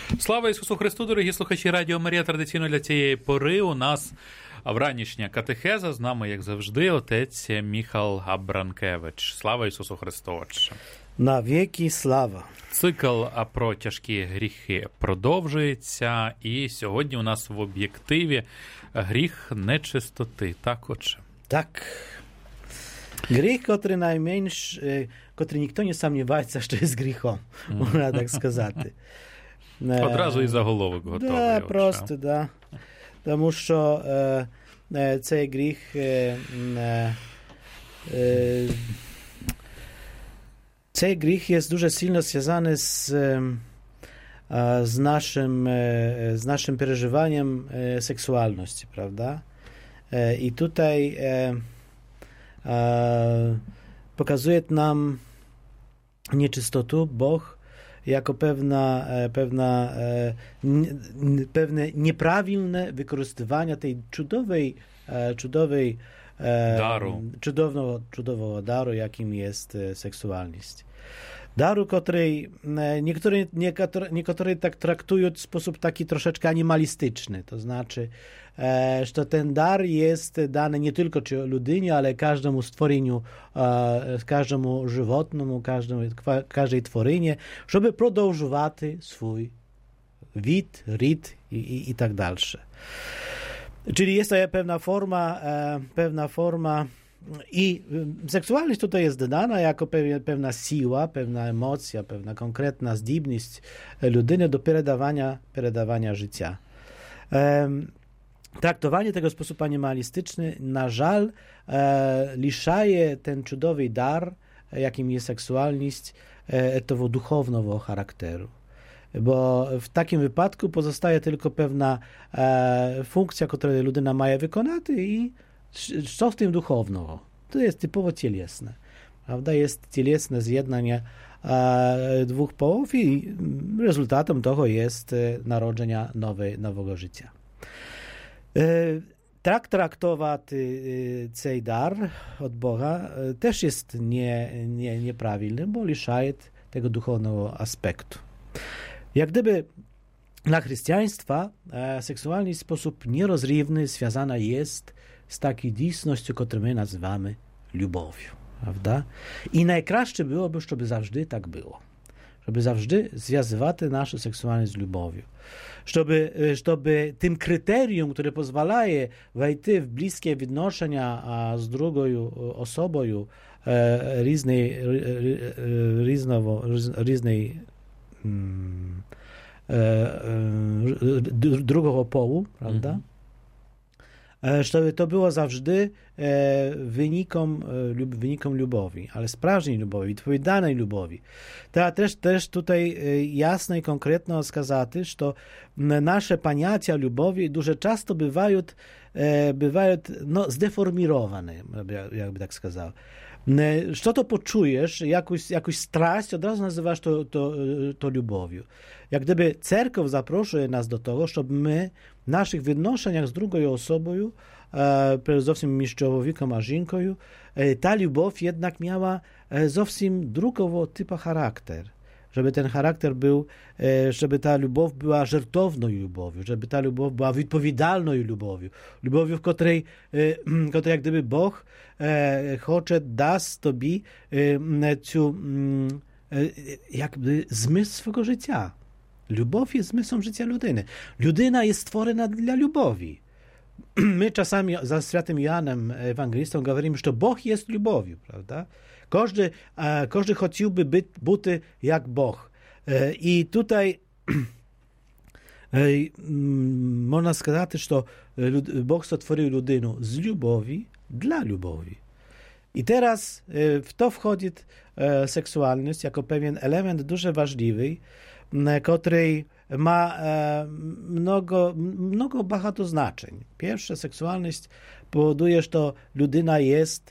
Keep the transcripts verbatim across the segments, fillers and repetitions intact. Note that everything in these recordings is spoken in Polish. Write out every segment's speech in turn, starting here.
Слава Ісусу Христу, дорогі слухачі Радіо Марія. Традиційно для цієї пори у нас вранішня катехеза. З нами, як завжди, отець Міхал Абранкевич. Слава Ісусу Христу, Отче. На віки слава. Цикл про тяжкі гріхи продовжується, і сьогодні у нас в об'єктиві гріх нечистоти. Так, Отче? Так. Гріх, котрий найменш, котрий ніхто не сумнівається, що є гріхом, можна так сказати. Одразу і заголовок готовий. Да, просто, да. Тому що е, е, цей гріх е, е, цей гріх є дуже сильно зв'язаний з, е, з, нашим, е, з нашим переживанням е, seksualności, prawda? E, I tutaj e, e, pokazuje nam nieczystotę Bóg jako pewna, e, pewna, e, n, pewne nieprawidłowe wykorzystywanie tej cudowej, e, cudowej e, daru. Cudownego, cudowego daru, jakim jest e, seksualność. Daru, której niektórzy, niektórzy, niektórzy tak traktują w sposób taki troszeczkę animalistyczny, to znaczy, e, że ten dar jest dany nie tylko ludynie, ale każdemu stworzeniu, e, każdemu żywotnemu, każdemu, każdej tworynie, żeby продовжувати swój wid, rit i, i, i tak dalsze. Czyli jest to pewna forma, e, pewna forma. I seksualność tutaj jest dodana jako pewna siła, pewna emocja, pewna konkretna zdolność ludyny do переdawania, переdawania życia. Um, traktowanie tego w sposób animalistyczny, na żal, e, liszaje ten cudowy dar, jakim jest seksualność, e, tego duchownego charakteru. Bo w takim wypadku pozostaje tylko pewna e, funkcja, którą ludyna ma wykonać i co w tym duchownego? To jest typowo cielesne. Prawda? Jest cielesne zjednanie e, dwóch połów i rezultatem tego jest e, narodzenie nowe, nowego życia. E, tak traktować e, ten dar od Boga e, też jest nie, nie, nieprawidłny, bo liszaje tego duchownego aspektu. Jak gdyby dla chrześcijaństwa e, seksualność w sposób nierozrywny związana jest z takiej dziedzinością, którą my nazywamy lubowią, prawda? I najkraще byłoby, żeby zawsze tak było. Żeby zawsze związywać naszą seksualność z lubowią. Żeby, żeby tym kryterium, które pozwala wejść w bliskie odnoszenia z drugą osobą e, różnej, różnowo, różnej e, e, drugiego połu, prawda? Mhm. Żeby to było zawsze wynikiem, wynikiem lubowi, ale sprażnej lubowi, odpowiedzialnej lubowi. Trzeba też, też tutaj jasno i konkretno wskazać, że nasze pojęcia lubowi dużo często bywają, bywają no, zdeformowane, jakby tak сказав. Co to poczujesz, jakąś, jakąś straść, od razu nazywasz to, to, to lubowią. Jak gdyby cerkow zaproszuje nas do tego, żeby my w naszych wynoszeniach z drugą osobą, e, zowsім między człowiekiem a żonką, e, ta lubow jednak miała e, zowsім drugiego typu charakter. Żeby ten charakter był, e, żeby ta lubow była żartowną lubowią, żeby ta lubow była odpowiedzialną lubowią. Lubowią, w której, e, której jak gdyby Bóg e, chce dać tobie e, ciu, e, jakby zmysł swego życia. Lubow jest zmysłem życia ludyny. Ludyna jest stworzona dla lubowi. My czasami za świętym Janem Ewangelistą mówimy, że Bóg jest lubowią, prawda? Każdy, każdy chciałby być buty jak Bóg. I tutaj można сказать, że Bóg stworzył ludynę z lubowi dla lubowi. I teraz w to wchodzi seksualność jako pewien element дуже ważliwy, który ma mnogo, mnogo багато znaczeń. Pierwsze, seksualność powoduje, że to ludyna jest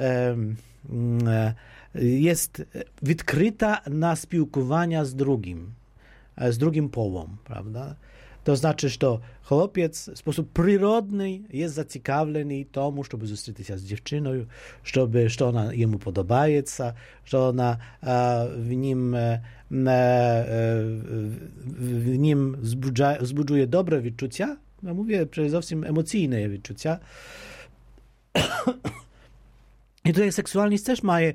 jest odkryta na spółkowania z drugim, z drugim połom, prawda? To znaczy, że chłopiec w sposób przyrodny jest zaciekawiony tomu, żeby zobaczyć się z dziewczyną, żeby, że ona jemu podoba się, że ona w nim, w nim wzbudzuje dobre wyczucia. Ja mówię przede wszystkim emocjonalne wyczucia. I tutaj seksualność też ma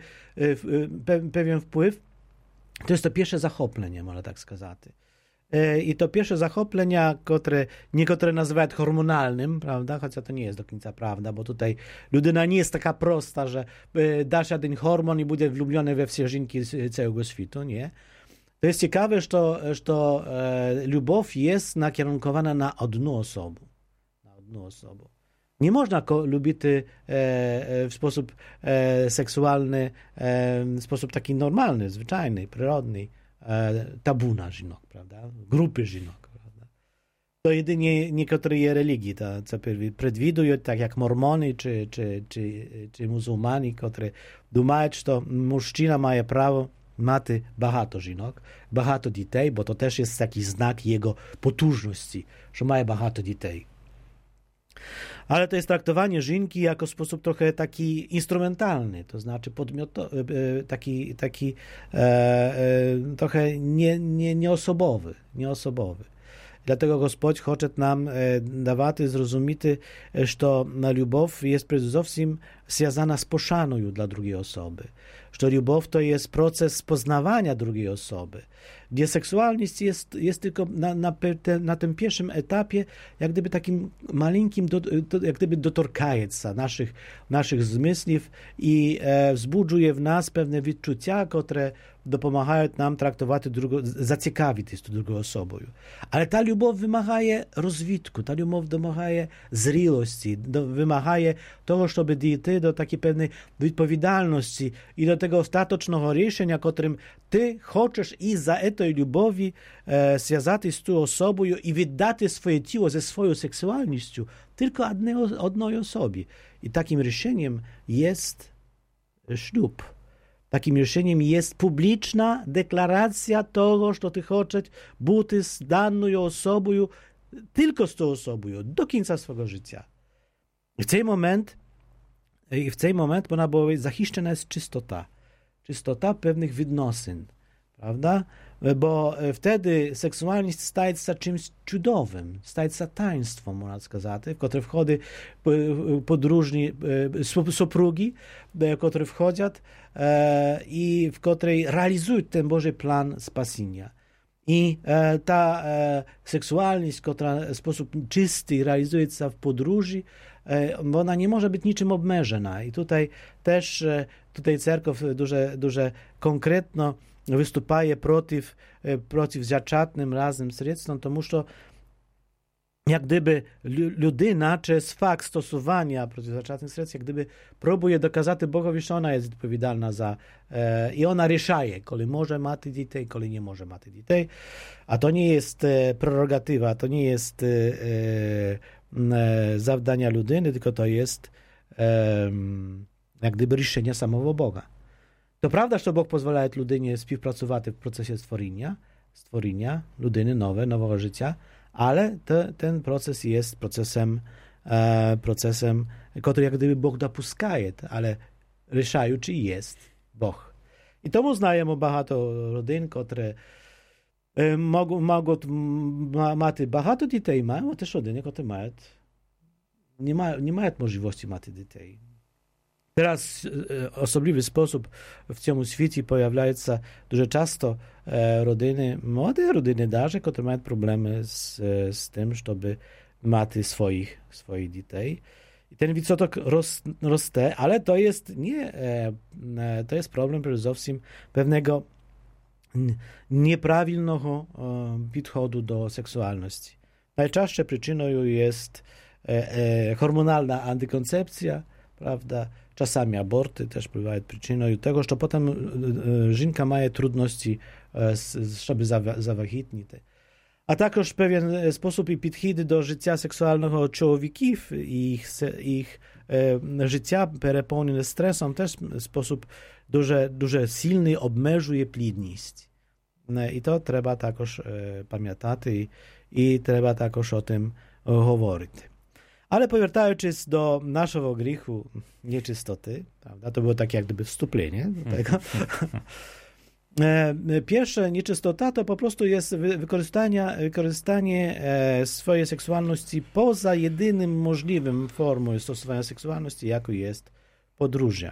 pewien wpływ. To jest to pierwsze zachоплення, można tak сказати. I to pierwsze zachоплення, które niektóre nazywają hormonalnym, prawda? Chociaż to nie jest do końca prawda, bo tutaj ludyna nie jest taka prosta, że dasz jeden hormon i będzie wlubiony we wszystkie żynki całego świata, nie? To jest ciekawe, że to, że to e, lubow jest nakierunkowana na jedną osobę. Na jedną osobę. Nie można ko- lubić e, w sposób e, seksualny, e, w sposób taki normalny, zwyczajny, przyrodny, e, tabu na żynok, prawda? Grupy żynok, prawda? To jedynie niektóre religii, to, co przewidują, tak jak mormony czy, czy, czy, czy muzułmani, którzy думають, że mężczyzna ma prawo mati багато żynok, багато dzieci, bo to też jest taki znak jego potężności, że ma багато dzieci. Ale to jest traktowanie żynki jako sposób trochę taki instrumentalny, to znaczy podmiotowy, taki, taki e, e, trochę nie, nie, nieosobowy, nieosobowy. Dlatego Господь chce nam dawać zrozumieć, że to lubow jest przede wszystkim związana z poszaną dla drugiej osoby. Że lubow to jest proces poznawania drugiej osoby, gdzie seksualność jest, jest tylko na, na, na tym pierwszym etapie, jak gdyby takim maleńkim, do, do, jak gdyby dotorkając się naszych, naszych zmysłów i e, wzbudzuje w nas pewne wyczucia, które dopomagają nam traktować drugą, zaciekawić jest drugą osobą. Ale ta lubow wymaga rozwitku, ta lubow wymaga zrelości, wymaga tego, żeby dojść do takiej pewnej odpowiedzialności i do tego ostatecznego rozwiązania, którym ty chcesz i za tej lubowi e, związać z tą osobą i wydać swoje ciało ze swoją seksualnością tylko jednej, jednej osobie. I takim rozwiązaniem jest ślub. Takim rozwiązaniem jest publiczna deklaracja tego, że ty chcesz być z daną osobą, tylko z tą osobą, do końca swojego życia. W ten moment, w ten moment można było zachiszczona jest czystota. Czystota pewnych відносин, prawda? Bo wtedy seksualność staje się czymś cudowym, staje się taństwem, można сказать, w które wchodzi podróżni, suprugi, które wchodzą i w której realizują ten Boży plan spasienia. I ta seksualność, która w sposób czysty realizuje się w podróży, bo ona nie może być niczym obmierzona. I tutaj też tutaj cerkow duże, duże konkretno występuje przeciw, przeciw zaczatnym razem sredstwom, to muszą jak gdyby ludyna przez fakt stosowania przeciw zaczatnym sredstwom, jak gdyby próbuje dokazać Bogowi, że ona jest odpowiedzialna za e, i ona решає, kiedy może mieć dzieci, kiedy nie może mieć dzieci. A to nie jest e, prerogatywa, to nie jest e, e, zadania ludyny, tylko to jest e, jak gdyby решение samego Boga. To prawda, że Bóg pozwala ludynie współpracować w procesie stworzenia, stworzenia ludyny nowe, nowego życia, ale te, ten proces jest procesem, e, procesem, który jak gdyby Bóg dopuszczaje, ale решаją, czy jest Bóg. I tomu znajemy багато родин, które e, mogą, mogą ma, mać багато dzieci, mają też rodziny, które mają, nie, ma, nie mają możliwości mieć dzieci. Teraz w osobliwy sposób w tym świecie pojawiają się dużo często e, rodziny, młode rodziny darze, które mają problemy z, z tym, żeby mieć swoich, swoich dzieci. I ten odsetek roz, roste, ale to jest nie, e, to jest problem przede wszystkim pewnego nieprawidłowego e, podchodu do seksualności. Najczęstszą przyczyną jest e, e, hormonalna antykoncepcja, prawda? Czasami aborty też bywają przyczyną tego, że potem żynka ma trudności, żeby zawahitnić. A także w pewien sposób i podchody do życia seksualnego człowieków i ich, ich e, życia perepełnione stresem też w sposób duże, duże silny obmierzuje plodność. І то треба також пам'ятати, і, і треба також о тим говорити. Ale powracając do naszego grzechu nieczystoty, prawda, to było tak jak gdyby wstąpienie do tego. Pierwsza nieczystota to po prostu jest wykorzystanie, wykorzystanie swojej seksualności poza jedynym możliwym formą stosowania seksualności, jaką jest podróża.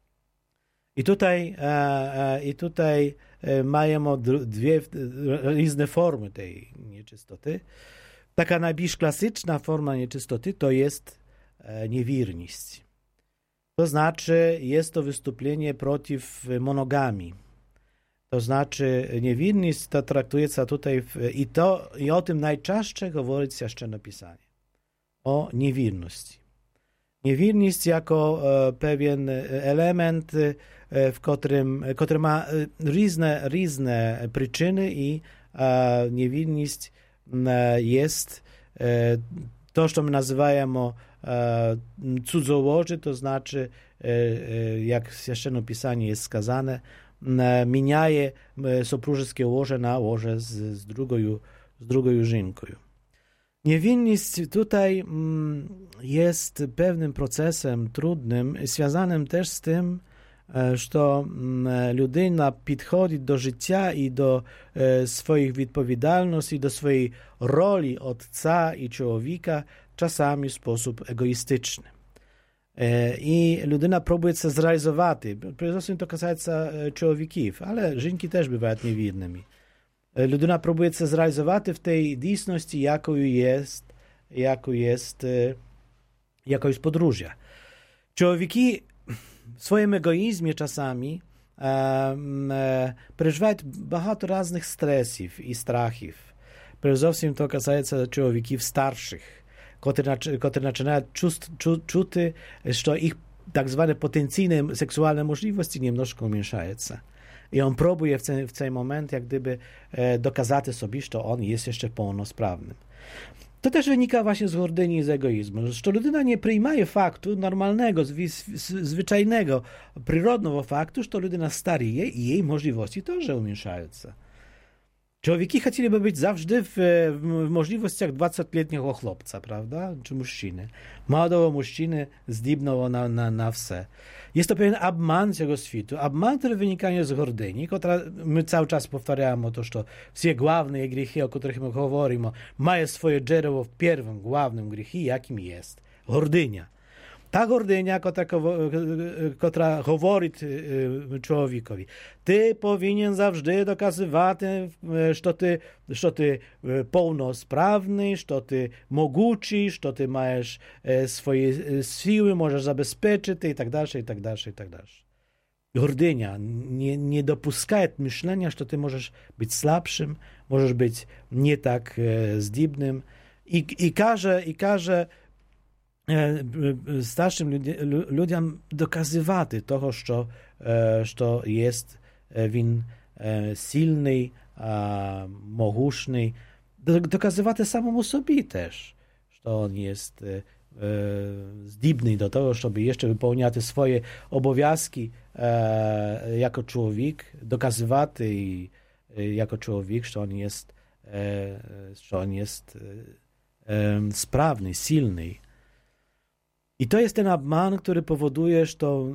I tutaj, i tutaj mamy dwie różne formy tej nieczystoty. Taka najbliższa klasyczna forma nieczystoty to jest niewierność. To znaczy jest to wystąpienie przeciw monogamii. To znaczy niewierność to traktuje się tutaj w, i, to, i o tym najczęściej mówi Święte Pisanie. O niewierności. Niewierność jako e, pewien element, e, w którym, który ma różne, różne przyczyny i e, niewierność e, jest e, to, co my nazywamy e, cudzołoży, to znaczy, e, e, jak w Świętym Pisaniu jest skazane, mieniaje sopróżskie łoże na łoże z, z, drugą, z drugą żonką. Niewinność tutaj jest pewnym procesem trudnym, związanym też z tym, że ludyna podchodzi do życia i do swoich odpowiedzialności, i do swojej roli ojca i człowieka czasami w sposób egoistyczny. I ludyna próbuje się zrealizować. Przede wszystkim to kasaється człowieków, ale żonki też bywają niewiernymi. Ludyna próbuje się zrealizować w tej dійсності, jaką jest, jaką jest, jaką jest podróża. Człowieki w swoim egoizmie czasami e, e, przeżywają bardzo różnych stresów i strachów. Przede wszystkim to kasaється człowieków starszych, które zaczynają czuć, że ich tak zwane potencjalne seksualne możliwości niemnożko umniejszają się. I on próbuje w ten, w ten moment jak gdyby e, dokazać sobie, że on jest jeszcze pełnosprawnym. To też wynika właśnie z gordyni i z egoizmu, że ludyna nie przyjmuje faktu normalnego, zwyczajnego, przyrodnego faktu, że ludyna starieje i jej możliwości też umniejszają się. Człowieki chcieliby być zawsze w, w możliwościach dwudziestoletniego chłopca, prawda? Czy mężczyzny. Młodego mężczyzny zdібного na, na, na wse. Jest to pewien obman tego światu. Obman, który wynika z gordyni, która my cały czas powtarzamy to, że wszystkie główne grzechy, o których my mówimy, mają swoje drzewo w pierwszym, głównym grzechy, jakim jest gordynia. Ta gordynia, która mówi człowiekowi, ty powinien zawsze dokazywać, że ty, że ty pełnosprawny, że ty mogący, że ty masz swoje siły, możesz zabezpieczyć i tak dalej, i tak dalej, i tak dalej. Gordynia nie, nie dopuszcza myślenia, że ty możesz być słabszym, możesz być nie tak zdібnym i, i każe, i każe starszym ludziom dokazywać toho, że, że jest win silny, mogący, dokazywać samemu sobie też, że on jest zdібny do tego, żeby jeszcze wypełniać swoje obowiązki jako człowiek, dokazywać i jako człowiek, że on jest, że on jest sprawny, silny. I to jest ten obman, który powoduje, że to,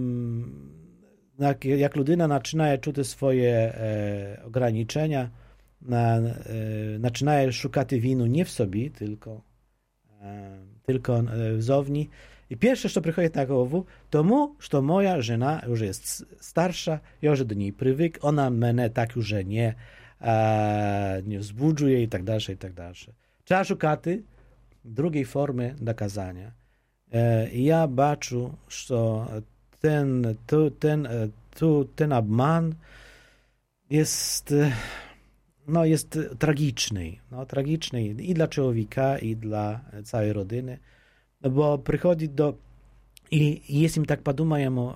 jak ludyna zaczyna czuć swoje e, ograniczenia, na, e, zaczyna szukać winy nie w sobie, tylko, e, tylko w zowni. I pierwsze, co przychodzi na głowu, to mu, że moja żona już jest starsza, ja już do niej przywyk, ona mnie tak już nie, e, nie wzbudzuje i tak dalej, i tak dalej. Trzeba szukać drugiej formy dokazania. Ja baczę, że ten, tu, ten, tu, ten obman jest, no, jest tragiczny. No, tragiczny i dla człowieka, i dla całej rodziny, bo przychodzi do, i, i jest im tak podumajemy,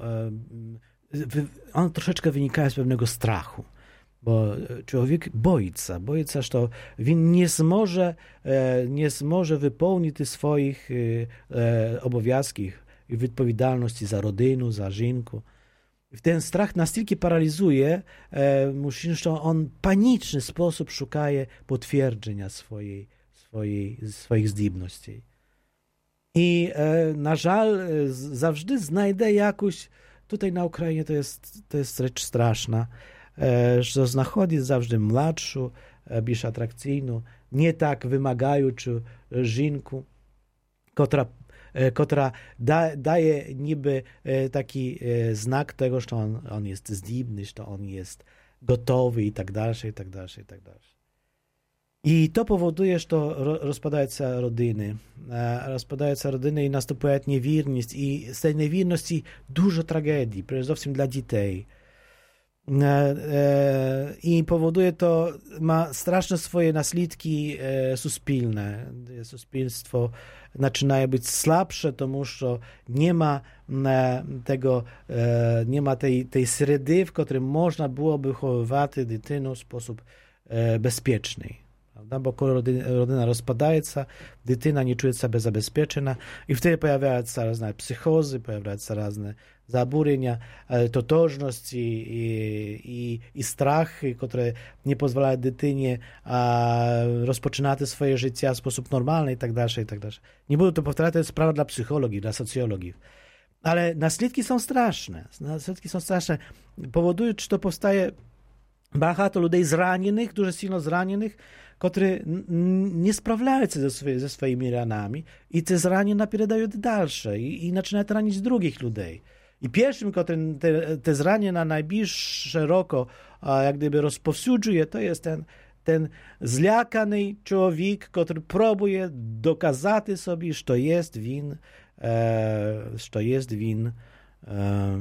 on troszeczkę wynika z pewnego strachu. Bo człowiek boi się, boi się, że on nie zmoże, nie zmoże wypełnić swoich obowiązków i odpowiedzialności za rodzinę, za żonkę. Ten strach настільки paralizuje mężczyznę, że on w paniczny sposób szukaje potwierdzenia swojej, swojej, swoich zdolności. I na żal zawsze znajdę jakąś, tutaj na Ukrainie to jest, to jest rzecz straszna, że znachodzi zawsze młodszą, bільш atrakcyjną, nie tak wymagaючу żonkę, która która da, daje niby taki znak tego, że on, on jest zdolny, że on jest gotowy i tak dalej, i tak dalej, i tak dalej. I to powoduje, że rozpadają się rodziny, rozpadają się rodziny i następuje niewierność i z tej niewierności dużo tragedii, przede wszystkim dla dzieci. I powoduje to, ma straszne swoje naslідki suspilne. Suspilstwo zaczyna być słabsze, тому że nie ma tego, nie ma tej, tej średy, w której można byłoby wychowywać dziewczynę w sposób bezpieczny. Bo kiedy rodzina rozpadaje się, dziewczyna nie czuje się zabezpieczona i wtedy pojawiają się różne psychozy, pojawiają się różne zaburzenia, totożność i, i, i strachy, które nie pozwalają dziewczynie rozpoczynać swoje życie w sposób normalny i tak dalej, i tak dalej. Nie będę to powtarzać, to jest sprawa dla psychologii, dla socjologii. Ale naslідki są straszne. Naslідki są straszne. Powodują, że to powstaje багато людей zranionych, дуже silno zranionych, którzy nie sprawiają się ze, swoje, ze swoimi ranami i te zranienia переdają dalsze i, i zaczynają ranić drugich ludzi. I pierwszym, który te, te zranienia najbardziej szeroko jak gdyby rozpowsюджuje, to jest ten, ten zlяканий człowiek, który próbuje dokazać sobie, że jest win, e, że jest win e,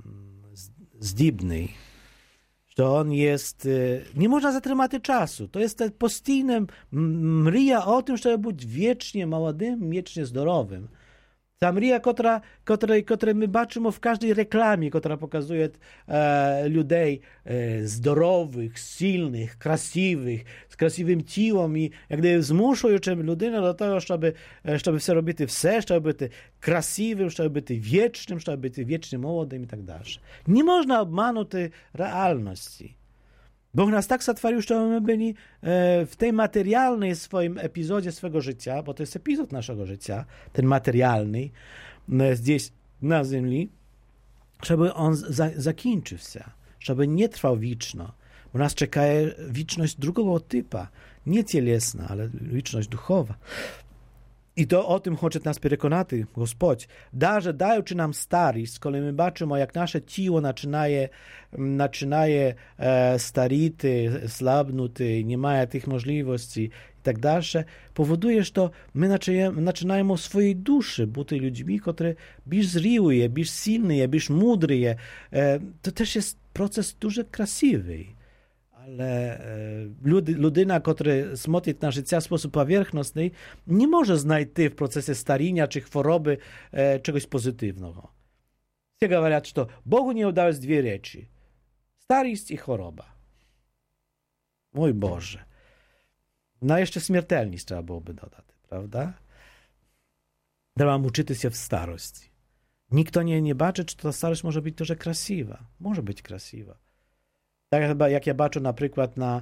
zdібний. Że on jest, nie można zatrzymać czasu. To jest postійne mrija o tym, żeby być wiecznie młodym, wiecznie zdrowym. Ta mrija, która, której, której my baczymy w każdej reklamie, która pokazuje e, ludzi e, zdrowych, silnych, krasiwych, z krasivym ciałem i jak gdyby zmuszają ludzinę do tego, żeby, żeby все робити все, żeby być krasivym, żeby być wiecznym, żeby być wiecznie młodym i tak dalej. Nie można obmanuć realności. Bóg nas tak stworzył, że my byli w tej materialnej swoim epizodzie swego życia, bo to jest epizod naszego życia, ten materialny, gdzieś na ziemi, żeby on za, zakończył się, żeby nie trwał wieczno, bo nas czeka wieczność drugiego typu, nie cielesna, ale wieczność duchowa. I to o tym chce nas przekonać Господь. Даже даючи нам старість, коли ми бачимо, як наше тіло починає, починає е, старіти, слабнути, не має тих можливостей і так далі, powoduje, що ми починаємо в своїй душі бути людьми, які більш зрілі, більш сильні, більш мудрі. Е, to też jest proces дуже красивий. Ale ludyna, która смотрит na życie w sposób powierzchowny, nie może znaleźć w procesie starienia czy choroby e, czegoś pozytywnego. Wszyscy mówią, że Bogu nie udało dwie rzeczy. Starość i choroba. Mój Boże. No jeszcze śmiertelność trzeba byłoby dodać, prawda? Trzeba uczyć się w starości. Nikt nie, nie baczy, czy ta starość może być też krasiwa. Może być krasiwa. Tak chyba jak ja baczę na przykład na,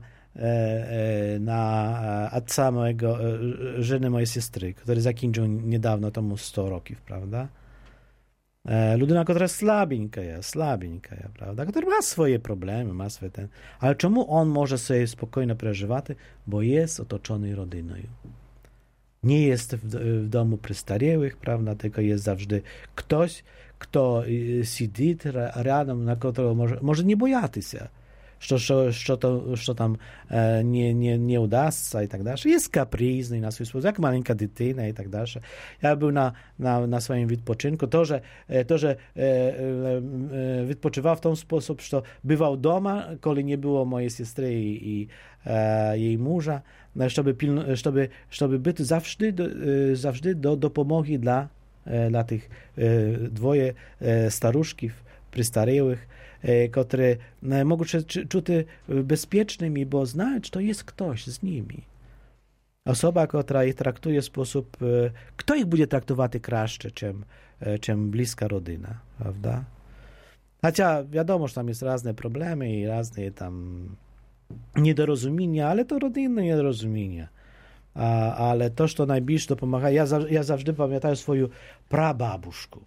na ojca mojego, żony mojej siostry, który zakończył niedawno temu sto roków, prawda? Ludyna, która jest słabieńka, słabieńka, prawda? Która ma swoje problemy, ma swoje ten... Ale czemu on może sobie spokojnie przeżywać? Bo jest otoczony rodziną. Nie jest w, w domu przystarałych, prawda? Tylko jest zawsze ktoś, kto siedzi rядом, na którego może, może nie bojaty się. Що, що, що, то, що там е, не, не, не удасться і так далі. Є капризний на свій спосіб, як маленька дитина і так далі. Я був на, на, на своєму відпочинку, теж, теж е, е, відпочивав в тому спосіб, що бував вдома, коли не було моєї сестри і, і е, її мужа, щоб, щоб, щоб бути завжди, завжди до допомоги для, для тих е, двоє е, старушків, przystarałych, które mogą się czuć bezpiecznymi, bo znają, że to jest ktoś z nimi. Osoba, która ich traktuje w sposób... Kto ich będzie traktować kraще, czym, czym bliska rodzina, prawda? Chociaż wiadomo, że tam jest różne problemy i różne tam niedorozumienia, ale to rodzinne niedorozumienia. A, ale to, co najbliższe pomaga, ja, za, ja zawsze pamiętam swoją prababuszkę.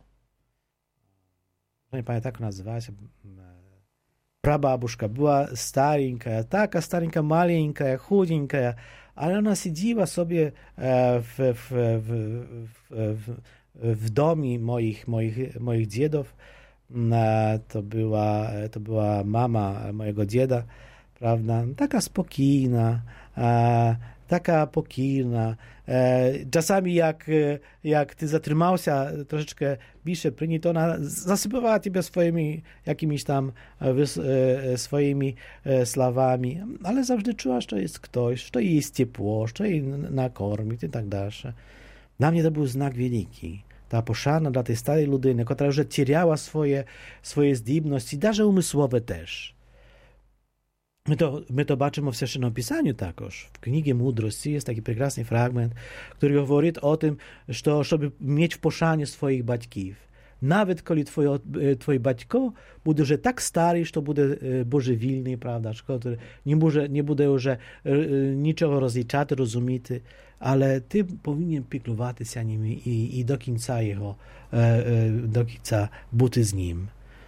Nie pamiętam, jak nazywała się. Prababuszka była starinka, taka starinka, maleńka, chudzienka, ale ona siedziała sobie w, w, w, w, w domu moich, moich, moich dziadów. To była, to była mama mojego dziada, prawda? Taka spokojna, taka pokojna. Czasami jak, jak ty zatrzymał się troszeczkę bliżej przy niej, to ona zasypywała ciebie swoimi jakimiś tam swoimi słowami, ale zawsze czuła, że jest ktoś, że jest ciepło, że jej nakormić i tak dalej. Dla mnie to był znak wielki. Ta poszana dla tej starej ludyny, która już terjała swoje, swoje zdібності, даже umysłowe też. My to, my to baczymy w Świętym Pisaniu takoż. W Księdze Mądrości jest taki piękny fragment, który mówi o tym, że żeby mieć w poszanie swoich батьків. Nawet kiedy twoje, twoje батько będzie już tak stary, że będzie bożywilny, prawda, że nie będzie, nie będzie już niczego rozliczać, rozumieć, ale ty powinien piekować się nim i, i do końca jego, do końca być z nim.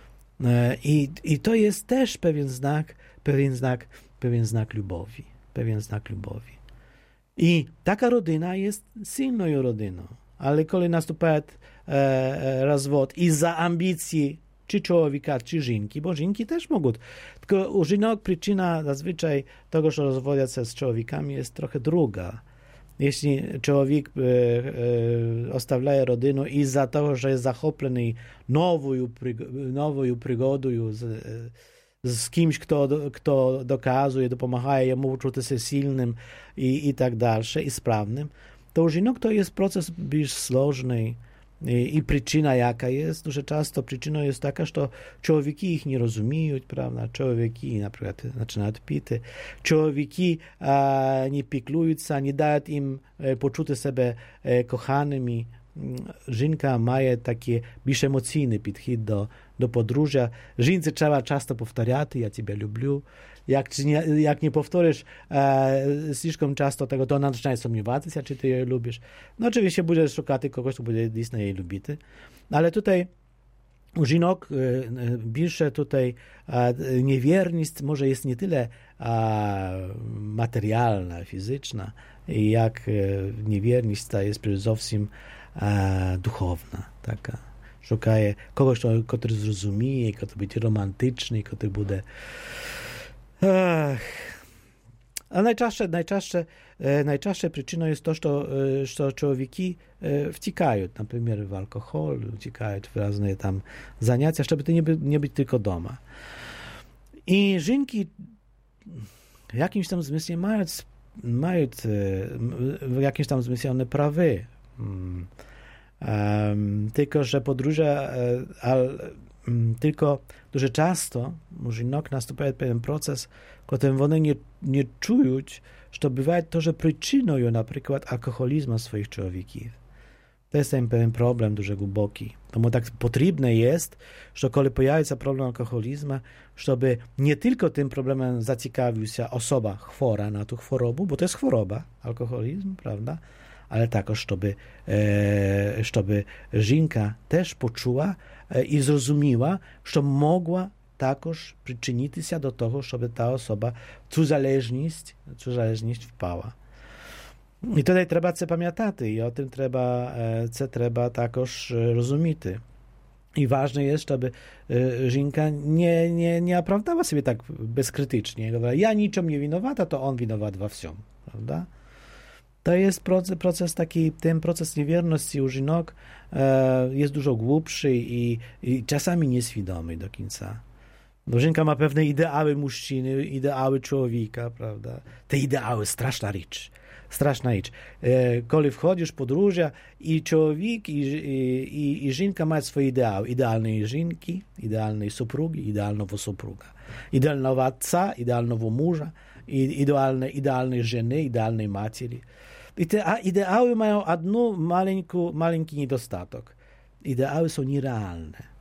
I, I to jest też pewien znak, pewien znak, pewien znak lubowi, pewien znak lubowi. I taka rodzina jest silną rodziną, ale kiedy następuje e, rozwód i za ambicji czy człowieka, czy żynki, bo żynki też mogą. Tylko u żynok przyczyna zazwyczaj tego, że rozwodzą się z człowiekami jest trochę druga. Jeśli człowiek e, e, ostawia rodzinę i za to, że jest zachoplony nową, nową przygodą z, z kimś, kto, kto dokazuje, dopomaga jemu czuć się silnym i, i tak dalej, i sprawnym, to u żynok to jest proces bardziej złożony. I, I przyczyna jaka jest, że często przyczyna jest taka, że człowieki ich nie rozumieją, prawda? Człowieki na przykład zaczynają pić, człowieki a, nie pieklują się, nie dają im e, poczuć siebie e, kochanymi. Żynka ma taki bliższy emocjonalny podchód do, do podróża. Żynce trzeba często powtarzać, ja ciebie lubię. Jak nie, jak nie powtórzysz e, слишком często tego, to ona zaczyna sumniować się, czy ty jej lubisz. No oczywiście będziesz szukać kogoś, kto będzie действительно jej lubić. Ale tutaj u żynok e, bliższe tutaj e, niewierność może jest nie tyle e, materialna, fizyczna, jak e, niewierność ta jest przede wszystkim e, duchowna, taka. Szukaje kogoś, kto zrozumie, kto będzie romantyczny, kto będzie Ach. A najczęstsze, najczęstsze, najczęstsze przyczyną jest to, że, że człowieki wciekają, na przykład w alkohol, wciekają w różne tam zajęcia, żeby to nie, by, nie być tylko doma. I żynki w jakimś tam zmysle mają, mają w jakimś tam zmysle one prawy. Um, tylko, że podróże, ale tylko дуже часто у жінок наступає pewien proces, którym one nie, nie czują, że bywa to, że przyczyną, na przykład, alkoholizmu swoich człowieków. To jest ten pewien problem дуже głęboki. Тому tak potrzebne jest, że kiedy pojawia się problem alkoholizmu, żeby nie tylko tym problemem zaciekawił się osoba chora na tą chorobę, bo to jest choroba, alkoholizm, prawda? Ale także, żeby, e, żeby żynka też poczuła e, i zrozumiała, że mogła także przyczynić się do tego, żeby ta osoba w uzależność, w uzależność wpała. I tutaj trzeba się pamiętać i o tym trzeba, co trzeba także rozumieć. I ważne jest, żeby żynka nie, nie, nie opravdała sobie tak bezkrytycznie. Ja niczym nie winowata, to on winowat we wszystkim, prawda? To jest proces, proces taki, ten proces niewierności u żynok e, jest dużo głębszy i, i czasami nieświadomy do końca. Bo żynka ma pewne ideały mężczyzny, ideały człowieka, prawda? Te ideały, straszna rzecz. Straszna rzecz. E, kiedy wchodzisz w podróże i człowiek i, i, i żynka mają swoje ideały. Idealnej żynki, idealnej suprugi, idealnego supruga. Idealnego ojca, idealnego męża, idealnej, idealnej żony, idealnej matki. I te ideały mają jedną maleńką, maleńki niedostatek. Ideały są nierealne.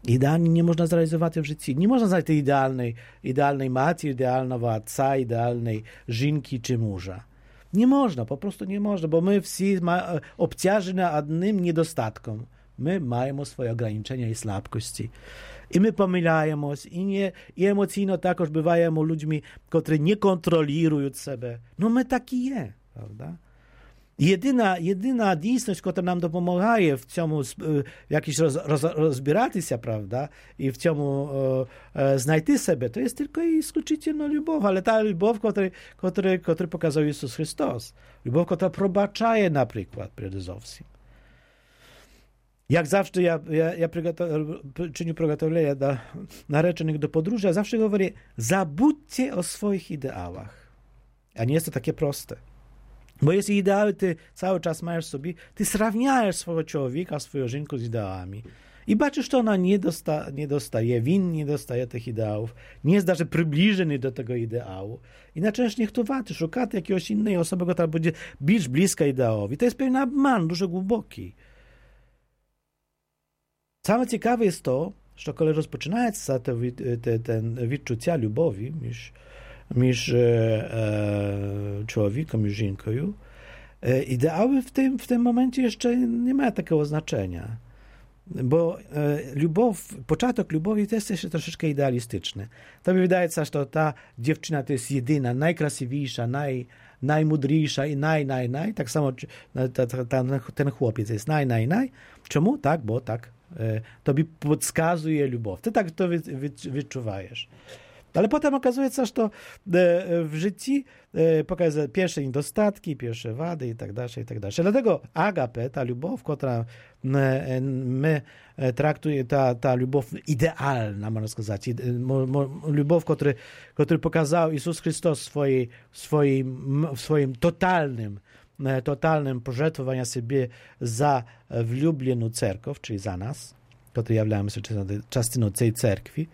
Idealnie nie można zrealizować w życiu. Nie można znaleźć tej idealnej, idealnej matki, idealnego ojca, idealnej żynki czy męża. Nie można, po prostu nie można, bo my wszyscy obciążeni jednym niedostatkiem. My mamy swoje ograniczenia i słabkości. I my pomylaємо i, nie, i emocjonalnie takoż bywajemy ludźmi, którzy nie kontrolują siebie. No my taki je, prawda? Jedyna, jedyna dійсність, która nam допомагає в цьому якось роз, роз, розбиратися, правда, і в цьому е, знайти себе, to jest tylko i исключительно любов, ale ta любов, której, której, której pokazał Jezus Chrystus. Любов, która пробачає, na przykład, przede wszystkim. Jak zawsze ja, ja, ja czynię przygotowania na narzeczonych do podróży, a zawsze mówię, zabudźcie o swoich ideałach. A nie jest to takie proste. Bo jeśli ideały ty cały czas masz sobie, ty srawniasz swojego człowieka, swoją żonkę z ideałami. I baczysz, że ona nie, dosta, nie dostaje win, nie dostaje tych ideałów, nie jest даже przybliżony do tego ideału. I naczynasz niechtowaty, szukać jakiegoś innej osoby, która będzie być bliska ideałowi. To jest pewien obman, dużo głęboki. Same ciekawe jest to, że kiedy rozpoczynaється te, te, ten відчуття любові між між e, człowiekiem i żonką, e, ideały w tym, w tym momencie jeszcze nie mają takiego znaczenia. Bo e, lubow, początek lubowi to jest jeszcze troszeczkę idealistyczny. To mi wydaje się, że ta dziewczyna to jest jedyna, najkrasiwsza, naj, najmudrzejsza i naj, naj, naj. Tak samo ta, ta, ta, ten chłopiec jest naj, naj, naj. Czemu? Tak, bo tak. E, to mi podskazuje lubow. Ty tak to wy, wy, wyczuwajesz. Ale potem okazuje się, że to w życiu pokazuje pierwsze niedostatki, pierwsze wady i tak dalej, i tak dalej. Dlatego agape, ta любов, która my traktujemy, ta, ta любов idealna, można сказать, любов, który, który pokazał Jezus Chrystus w, swojej, w, swoim, w swoim totalnym, totalnym pożертвованию siebie za wlubioną cerkiew, czyli za nas, który являемся частиной tej cerkwi.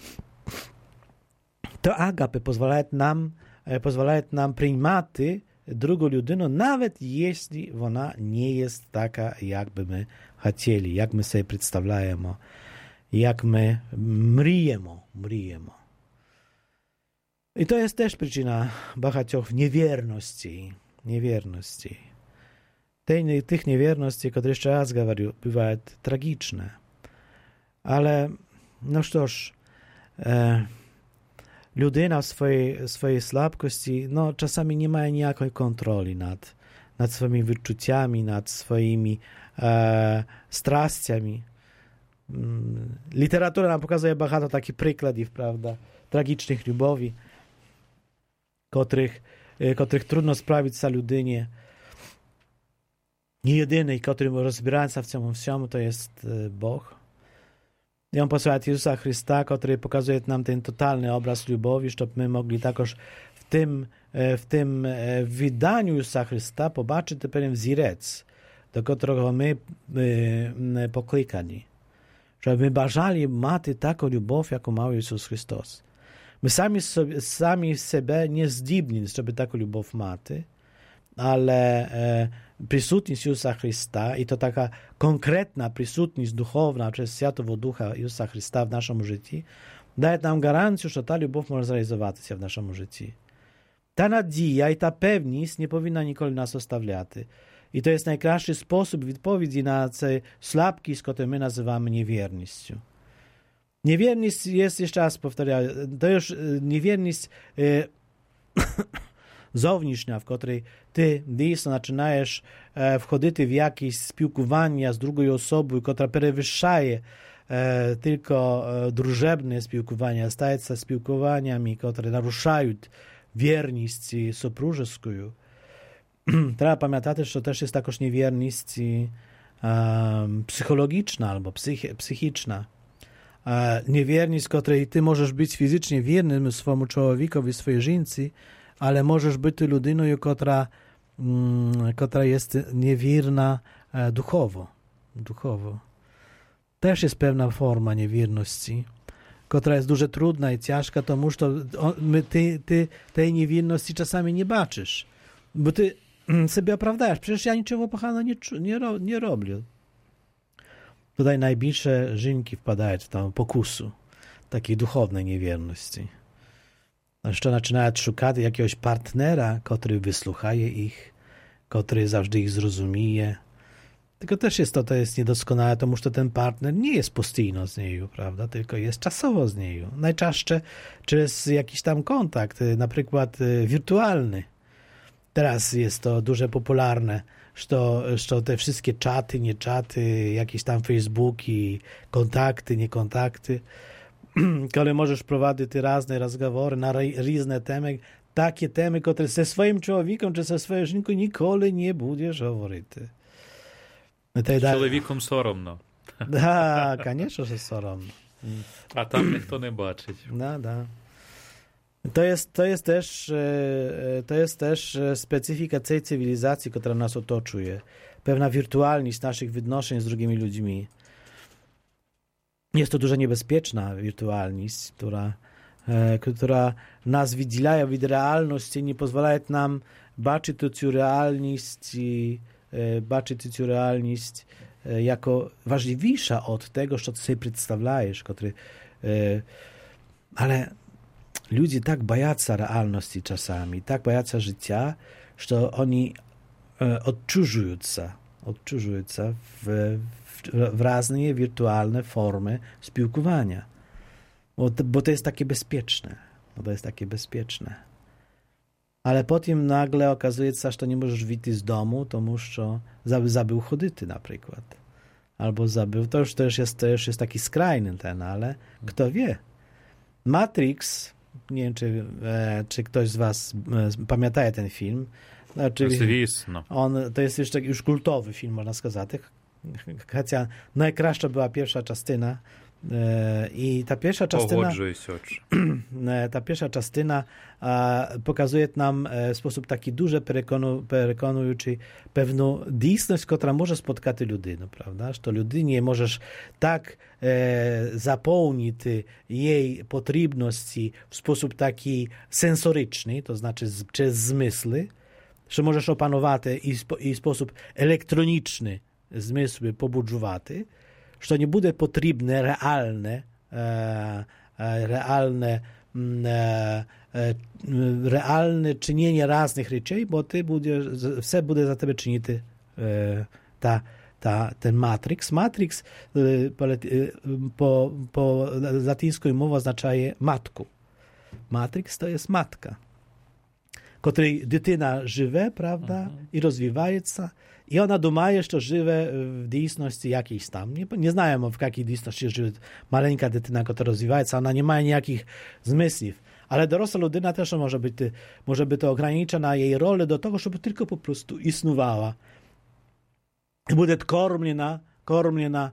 To agape pozwala nam, pozwala nam przyjmać drugą ludzinę, nawet jeśli ona nie jest taka, jakby my chcieli, jak my sobie przedstawiamy, jak my mrijemy, mrijemy. I to jest też przyczyna багатьох niewierności, niewierności. Tej, tych niewierności, które jeszcze raz говорю, bywają tragiczne. Ale, no cóż, e, Ludyna w swojej, swojej słabkości, no czasami nie ma nijakiej kontroli nad, nad swoimi wyczuciami, nad swoimi e, strasciami. Literatura nam pokazuje bardzo takich przykładów, prawda, tragicznych lubowi, których, których trudno sprawić za ludynie. Nie jedyny, który rozbiera się w tym wszystkim, to jest Bóg. I on posłał Jezusa Chrysta, który pokazuje nam ten totalny obraz lubowi, żeby my mogli takoż w tym, w tym wydaniu Jezusa Chrysta pobaczyć pewien wzorec, do którego my poklikani. Żeby my bażali mati taką lubow, jaką ma Jezus Chrystus. My sami, sobie, sami siebie nie zdібні, żeby taką lubow mati, ale e, присутність Ісуса Христа, і то така конкретна присутність духовна через Святого Духа Ісуса Христа в нашому житті, дає нам гарантію, що та любов може зреалізуватися в нашому житті. Та надія і та певність не повинна ніколи нас оставляти. І то є найкращий спосіб відповіді на цей слабкість, який ми називаємо невірністю. Невірність є, ще раз повторяю, to już невірність e, zowniczna, w której ty dійсно zaczynasz e, wchodzić w jakieś spілкування z drugą osobą, która przewyższaje e, tylko e, drużebne spілкування, staje się spілкуваннями, które naruszają wierność sopróżeską. Trzeba pamiętać, że to też jest takoż niewierność e, psychologiczna albo psychi, psychiczna. E, niewierność, w której ty możesz być fizycznie wiernym swojemu człowiekowi, swojej żonce, ale możesz być ludyną, która, mm, która jest niewierna e, duchowo. duchowo. Też jest pewna forma niewierności, która jest dużo trudna i ciężka, to musz to, my, ty, ty tej niewierności czasami nie baczysz, bo ty sobie opravdajesz, przecież ja niczego pochana nie, nie, nie robię. Tutaj najbliższe żynki wpadają w tą pokusu takiej duchownej niewierności. Jeszcze zaczynają szukać jakiegoś partnera, który wysłuchaje ich, który zawsze ich zrozumie. Tylko też jest to, to jest niedoskonałe, to że ten partner nie jest postійno z niej, prawda, tylko jest czasowo z niej. Najczęściej przez jakiś tam kontakt, na przykład wirtualny. Teraz jest to duże popularne, że te wszystkie czaty, nie czaty, jakieś tam Facebooki, kontakty, nie kontakty, kiedy możesz prowadzić różne rozmowy na różne temy, takie temy, które ze swoim człowiekiem czy ze swoją żonką nigdy nie będziesz mówić. Чоловіком соромно. Да, конечно, że soромно. A tam ніхто не бачить. Да, да. To jest, to jest też, to jest też specyfika tej cywilizacji, która nas otoczuje. Pewna wirtualność naszych відношень z drugimi ludźmi. Jest to dużo niebezpieczna wirtualność, która, która nas wydziela od realności i nie pozwala nam baczyć tę realność i baczyć tę realność jako ważniejsza od tego, co ty sobie przedstawiasz, który, ale ludzie tak boją realności czasami, tak boją życia, że oni odczużują się, odczużują się w, w, w różne wirtualne formy spółkowania. Bo, bo to jest takie bezpieczne. Bo to jest takie bezpieczne. Ale potem nagle okazuje się, że to nie możesz wyjść z domu, to musz zabył chodyty na przykład. Albo zabył, to już, to już, jest, to już jest taki skrajny ten, ale kto wie. Matrix, nie wiem, czy, e, czy ktoś z was e, pamięta ten film. Znaczy, Звісно. On, to jest już, już kultowy film, można сказати. Chociaż najkraszcza była pierwsza częstyna. E, I ta pierwsza częstyna, ta pierwsza częstyna e, pokazuje nam e, w sposób taki duży перекону, переконуючий pewną dійсність, która może spotkać ludzi, no, prawda? Że to ludzi nie możesz tak e, zapełnić jej potrzebności w sposób taki sensoryczny, to znaczy z, przez zmysły, że możesz opanować i, spo, i w sposób elektroniczny zmysły pobudzować, że to nie będzie potrzebne realne, e, e, realne, e, e, realne czynienie różnych rzeczy, bo ty będziesz, все będzie za ciebie czynić e, ta, ta, ten Matrix. Matrix e, po, po, po latyńsku mowa oznacza matku. Matrix to jest matka, której dytyna żywe, prawda, mhm. i rozwijaje się. I ona domaje, że żywe w dійсності jakiejś tam. Nie, nie znają, w jakiej dійсності żyje maleńka dytyna, która rozwija się. Ona nie ma nijakich zmysłów. Ale dorosła ludyna też może być, może być to ograniczona jej rolę do tego, żeby tylko po prostu istniała. I będzie kormiona, kormiona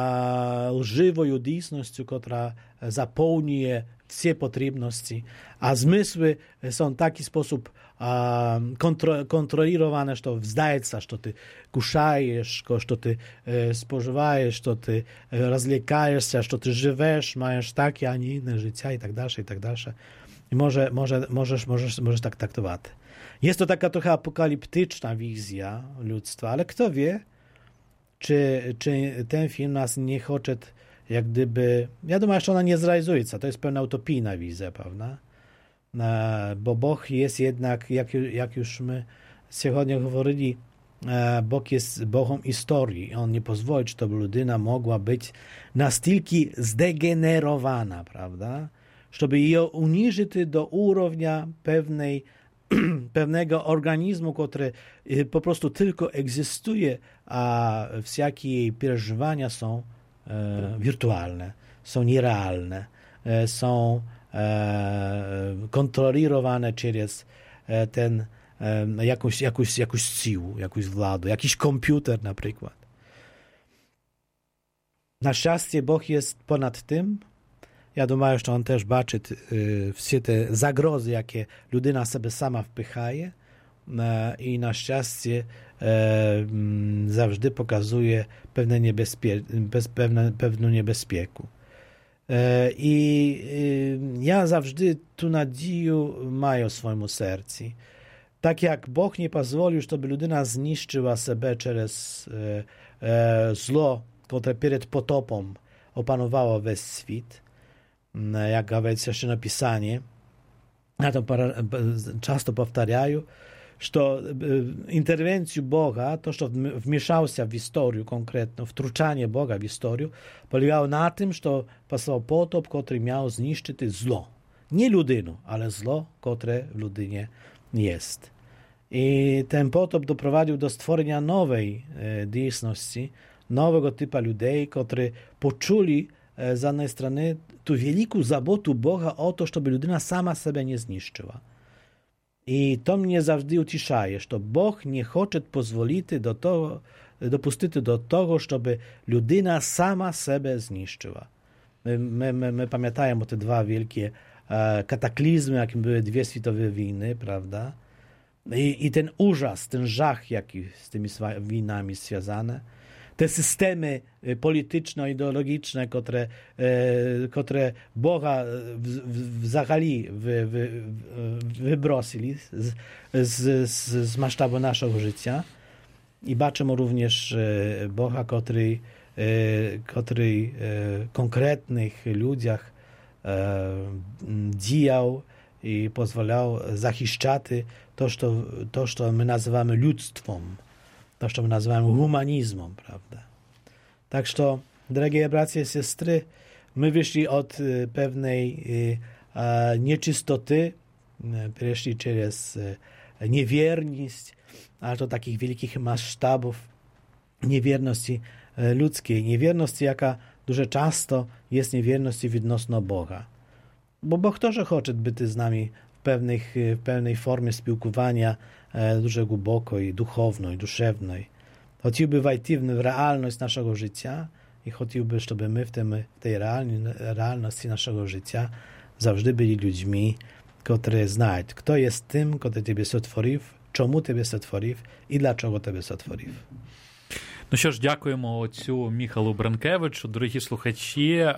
lżywą dійсностью, która zapełni wszystkie potrzebności. A zmysły są w taki sposób kontro, kontrolowane, że zdaje się, że ty kuszajesz, że ty e, spożywajesz, że ty rozlekajesz się, że ty żyjesz, masz takie, a nie inne życia i tak dalej, i tak dalej. I może, może, możesz, możesz, możesz tak traktować. Jest to taka trochę apokaliptyczna wizja ludztwa, ale kto wie, czy, czy ten film nas nie chce jak gdyby, ja думаю, że ona nie zrealizuje się, to jest pewna utopijna wizja, prawda? Bo Bóg jest jednak, jak, jak już my сегодня говорили, Bóg jest Bogiem historii. On nie pozwoli, żeby ludyna mogła być настільки zdegenerowana, prawda? Żeby ją uniżyć do urovnia pewnej, pewnego organizmu, który po prostu tylko egzystuje, a wszelkie jej przeżywania są e, wirtualne, są nierealne, e, są kontrolowane przez ten jakąś, jakąś, jakąś siłę, jakąś władzę, jakiś komputer na przykład. Na szczęście Bóg jest ponad tym. Ja думаю, że On też baczy wszystkie te zagrozy, jakie ludyna sobie sama wpychaje i na szczęście zawsze pokazuje pewne niebezpie, pewne, pewną niebezpiekę. I ja zawsze tu nadzieję mają w swoim sercu. Tak jak Bóg nie pozwolił, żeby ludyna zniszczyła siebie przez zło które przed potopem opanowało wесь світ, jak говорит Священное Писание. Ja to często powtarzam, że interwencję Boga, to, że wmieszał się w historię konkretną, wtruczanie Boga w historię, polegało na tym, że posłał potop, który miał zniszczyć zło. Nie ludynę, ale zło, które w ludynie jest. I ten potop doprowadził do stworzenia nowej dziejsności, nowego typu ludzi, którzy poczuli z jednej strony tu wielką zabotu Boga o to, żeby ludyna sama siebie nie zniszczyła. I to mnie zawsze uciszaje, że Bóg nie chce pozwolić do tego, dopuścić do tego, żeby ludyna sama siebie zniszczyła. My, my, my, my pamiętajmy o te dwa wielkie e, kataklizmy, jakim były dwie światowe wojny, prawda? I, I ten użas, ten żach, jaki z tymi wojnami związane. Te systemy polityczno-ideologiczne, które, e, które Boga w, w, w zagali wy, wy, wybrosili z, z, z, z masztabu naszego życia. I baczymy również Boga, który, e, który w konkretnych ludziach e, działał i pozwalał zachiszczać to, co, to, co my nazywamy ludztwem. To, co my nazywamy humanizmem, prawda? Tak, że, drogie bracia i siostry, my wyszli od y, pewnej y, a, nieczystoty, y, przeszli przez y, niewierność, aż do takich wielkich masztabów niewierności y, ludzkiej. Niewierności, jaka дуже często jest niewierności відносно Boga. Bo Bóg też chce być z nami w, pewnych, w pewnej formie spілкування, дуже głęboko i duchowno i duszewnej. Chciałby wejść w realność naszego życia i chciałby, żeby my w, tym, w tej realności naszego życia zawsze byli ludźmi, którzy znają, kto jest tym, który Ciebie stworzył, czemu Ciebie stworzył i dlaczego Ciebie stworzył. Ну що ж, дякуємо отцю Міхалу Бранкевичу. Дорогі слухачі,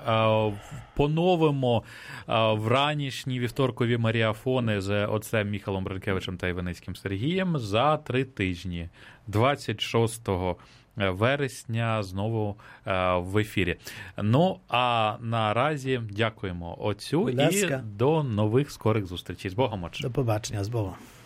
поновимо вранішні вівторкові маріафони з отцем Міхалом Бранкевичем та Іваницьким Сергієм за три тижні, двадцять шостого вересня, знову в ефірі. Ну, а наразі дякуємо отцю і до нових скорих зустрічей. З Богом, отче. До побачення, з Богом.